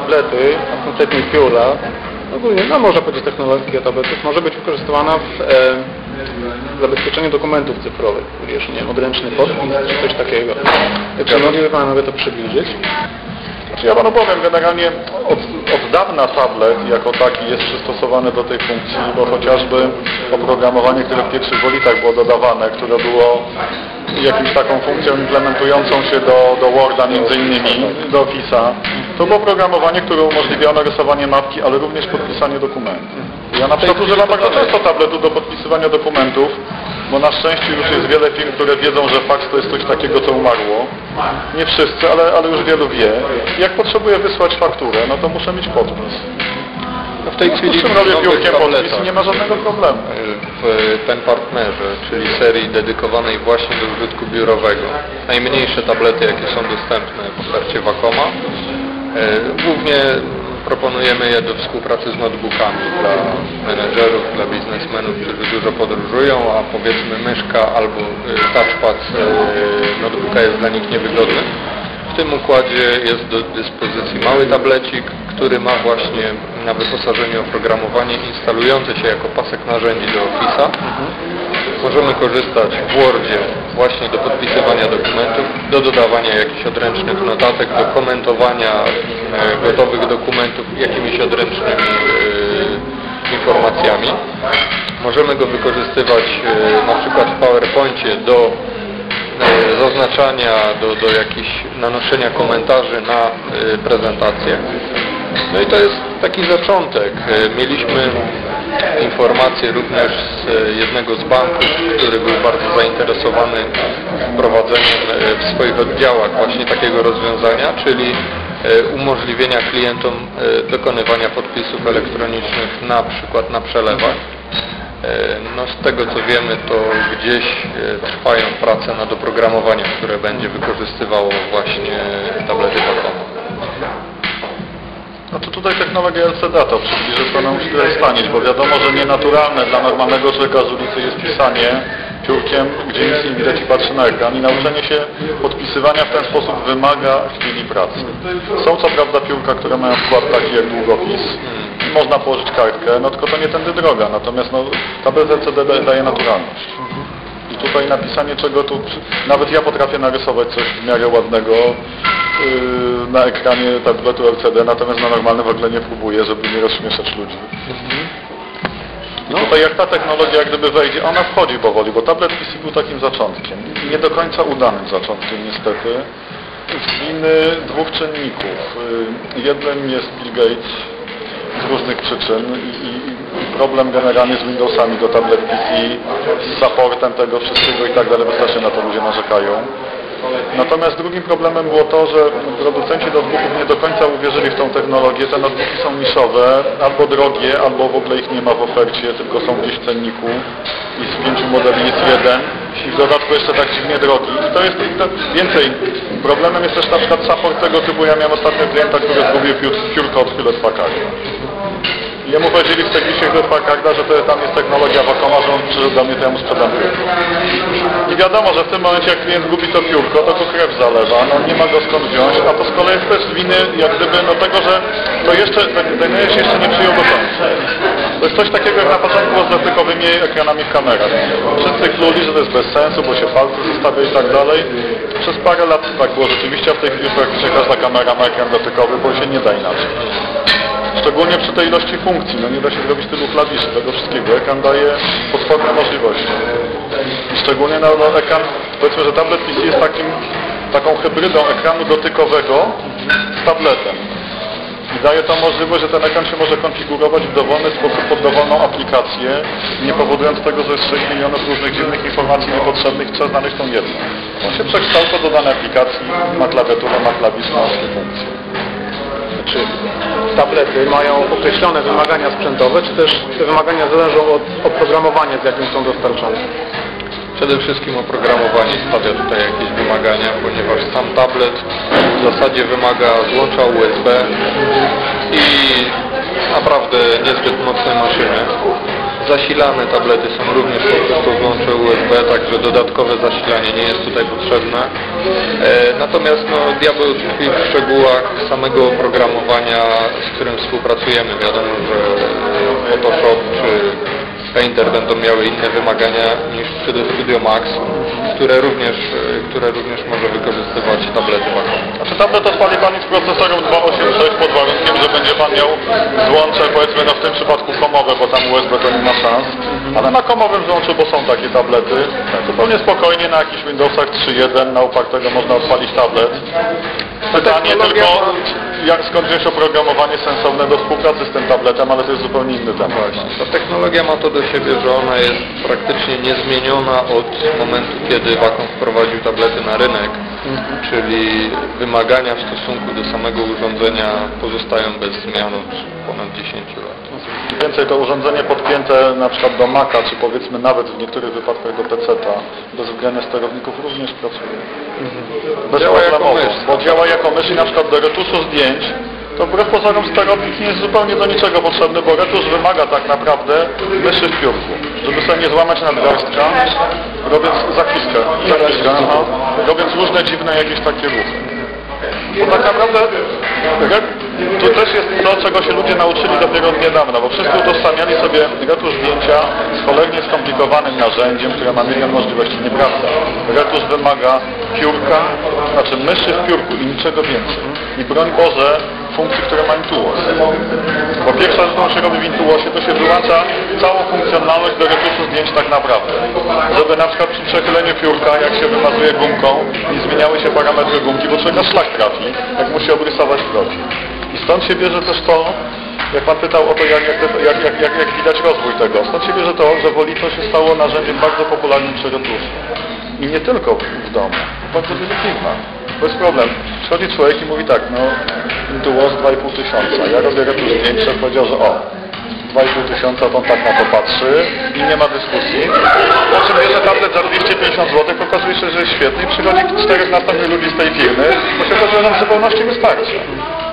tablety, a konkretnie Pura, ogólnie, no można powiedzieć technologia tabletów, może być wykorzystywana w zabezpieczeniu dokumentów cyfrowych, wiesz, nie wiem, odręczny podpis czy coś takiego. Czy mogę to przybliżyć? Ja panu powiem, generalnie od dawna tablet jako taki jest przystosowany do tej funkcji, bo chociażby oprogramowanie, które w pierwszych wolitach było dodawane, które było jakąś taką funkcją implementującą się do Worda między innymi, do Office'a, to było oprogramowanie, które umożliwiało rysowanie mapki, ale również podpisanie dokumentów. Ja na przykład używam bardzo często tabletu do podpisywania dokumentów, bo na szczęście już jest wiele firm, które wiedzą, że faks to jest coś takiego, co umarło. Nie wszyscy, ale już wielu wie. Jak potrzebuję wysłać fakturę, no to muszę mieć podpis. No w tej chwili robię biurkiem podpis i nie ma żadnego problemu. W Pen Partnerze, czyli serii dedykowanej właśnie do użytku biurowego, najmniejsze tablety, jakie są dostępne w ofercie Wacoma, głównie proponujemy je do współpracy z notebookami dla menedżerów, dla biznesmenów, którzy dużo podróżują, a powiedzmy myszka albo touchpad notebooka jest dla nich niewygodny. W tym układzie jest do dyspozycji mały tablecik, który ma właśnie na wyposażeniu oprogramowanie instalujące się jako pasek narzędzi do Office'a. Możemy korzystać w Wordzie właśnie do podpisywania dokumentów, do dodawania jakichś odręcznych notatek, do komentowania gotowych dokumentów jakimiś odręcznymi informacjami. Możemy go wykorzystywać na przykład w PowerPoincie do zaznaczania, do jakichś nanoszenia komentarzy na prezentację. No i to jest taki zaczątek. Mieliśmy informacje również z jednego z banków, który był bardzo zainteresowany wprowadzeniem w swoich oddziałach właśnie takiego rozwiązania, czyli umożliwienia klientom dokonywania podpisów elektronicznych na przykład na przelewach. No z tego co wiemy, to gdzieś trwają prace nad oprogramowaniem, które będzie wykorzystywało właśnie tablety Wacoma. No to tutaj technologia LCD to przybliży, co nam musi tutaj stanieć, bo wiadomo, że nienaturalne dla normalnego człowieka z ulicy jest pisanie piórkiem, gdzie nic nie widać i patrzy na ekran, i nauczenie się podpisywania w ten sposób wymaga chwili pracy. Są co prawda piórka, które mają wkład taki jak długopis, można położyć kartkę, no tylko to nie tędy droga, natomiast no, tablet LCD daje naturalność. I tutaj napisanie czego tu, nawet ja potrafię narysować coś w miarę ładnego na ekranie tabletu LCD, natomiast na normalnym w ogóle nie próbuję, żeby nie rozśmieszać ludzi. No tutaj jak ta technologia jak gdyby wejdzie, ona wchodzi powoli, bo tablet PC był takim zaczątkiem, nie do końca udanym zaczątkiem niestety, z winy dwóch czynników. Jednym jest Bill Gates z różnych przyczyn i problem generalnie z Windowsami do tablet PC, z supportem tego wszystkiego i tak dalej, bo strasznie na to ludzie narzekają. Natomiast drugim problemem było to, że producenci notebooków nie do końca uwierzyli w tą technologię. Te notebooki są niszowe, albo drogie, albo w ogóle ich nie ma w ofercie, tylko są gdzieś w cenniku i z 5 modeli jest jeden i w dodatku jeszcze tak dziwnie drogi. I to jest więcej. Problemem jest też na przykład support tego typu. Ja miałem ostatnio klienta, który zgubił piórko od Hewlett Packarda. Jemu powiedzieli w serwisie Hewlett Packarda, że to tam jest technologia Wacoma, że on przyszedł do mnie, to ja mu sprzedam piórko. I wiadomo, że w tym momencie jak klient gubi to piórko, to go krew zalewa, no nie ma go skąd wziąć, a to z kolei jest też z winy jak gdyby no tego, że to jeszcze, ten się jeszcze nie przyjął do końca. To jest coś takiego jak na początku było z dotykowymi ekranami w kamerach. Wszyscy kluli, że to jest bez sensu, bo się palce zostawia i tak dalej. Przez parę lat tak było rzeczywiście, a w tej chwili praktycznie każda kamera ma ekran dotykowy, bo się nie da inaczej. Szczególnie przy tej ilości funkcji, no nie da się zrobić tylu klawiszy, tego wszystkiego. Ekran daje potworne możliwości. I szczególnie na ekran, powiedzmy, że tablet PC jest taką hybrydą ekranu dotykowego z tabletem. I daje to możliwość, że ten ekran się może konfigurować w dowolny sposób pod dowolną aplikację, nie powodując tego, że jest 6 milionów różnych dziwnych informacji niepotrzebnych, trzeba znaleźć tą jedną. On się przekształca do danej aplikacji, ma klawiaturę, ma klawisz, ma wszystkie funkcje. Czy tablety mają określone wymagania sprzętowe, czy też te wymagania zależą od oprogramowania, z jakim są dostarczone? Przede wszystkim oprogramowanie stawia tutaj jakieś wymagania, ponieważ sam tablet w zasadzie wymaga złącza USB i naprawdę niezbyt mocnej maszyny. Zasilane tablety są również poprzez to złącze USB, także dodatkowe zasilanie nie jest tutaj potrzebne. Natomiast no, diabeł tkwi w szczegółach samego oprogramowania, z którym współpracujemy. Wiadomo, że Photoshop czy Painter będą miały inne wymagania niż 3D Studio Max, które również może wykorzystywać tablety Wacom. Znaczy tablet odpali Pan z procesorem 286 pod warunkiem, że będzie Pan miał złącze, powiedzmy no w tym przypadku komowe, bo tam USB to nie ma szans, ale na komowym złączu, bo są takie tablety, zupełnie spokojnie na jakichś Windowsach 3.1 na upartego można odpalić tablet. Pytanie tylko, skąd wziąć oprogramowanie sensowne do współpracy z tym tabletem, ale to jest zupełnie inny temat. Ta technologia ma to do siebie, że ona jest praktycznie niezmieniona od momentu, kiedy Wacom wprowadził tablety na rynek, czyli wymagania w stosunku do samego urządzenia pozostają bez zmian od ponad 10 lat. Więcej to urządzenie podpięte na przykład do Maca, czy powiedzmy nawet w niektórych wypadkach do PC-ta, bez wgrania sterowników również pracuje. Bezproblemowo, bo działa jako mysz i na przykład do retuszu zdjęć, to wbrew pozorom sterownik nie jest zupełnie do niczego potrzebny, bo retusz wymaga tak naprawdę myszy w piórku, żeby sobie nie złamać nadgarstka, robiąc zapiskę, robiąc różne dziwne jakieś takie ruchy. Bo tak naprawdę to też jest to, czego się ludzie nauczyli dopiero od niedawna, bo wszyscy utożsamiali sobie retusz zdjęcia z cholernie skomplikowanym narzędziem, które ma milion możliwości. Nieprawda. Retusz wymaga piórka, znaczy myszy w piórku i niczego więcej. I broń Boże, funkcji, które ma Intuos. Bo pierwsza rzecz, którą się robi w Intuosie, to się wyłącza całą funkcjonalność do retuszu zdjęć tak naprawdę. Żeby na przykład przy przechyleniu piórka, jak się wymazuje gumką, nie zmieniały się parametry gumki, bo człowiek na szlak trafi, jak musi obrysować profil. I stąd się bierze też to, jak Pan pytał o to, jak widać rozwój tego, stąd się bierze to, że Volito się stało narzędziem bardzo popularnym przy retuszu. I nie tylko w domu, w bardzo wielu firmach. To jest problem. Przychodzi człowiek i mówi tak, no Intuos 2,5 tysiąca. Ja robię retusz zdjęć, szef powiedział, że 2,5 tysiąca, to on tak na to patrzy i nie ma dyskusji. Po czym bierze tablet za 250 zł, okazuje się, że jest świetny i przychodzi 4 następnych ludzi z tej firmy, bo się okazuje, że nam w zupełności wystarczy.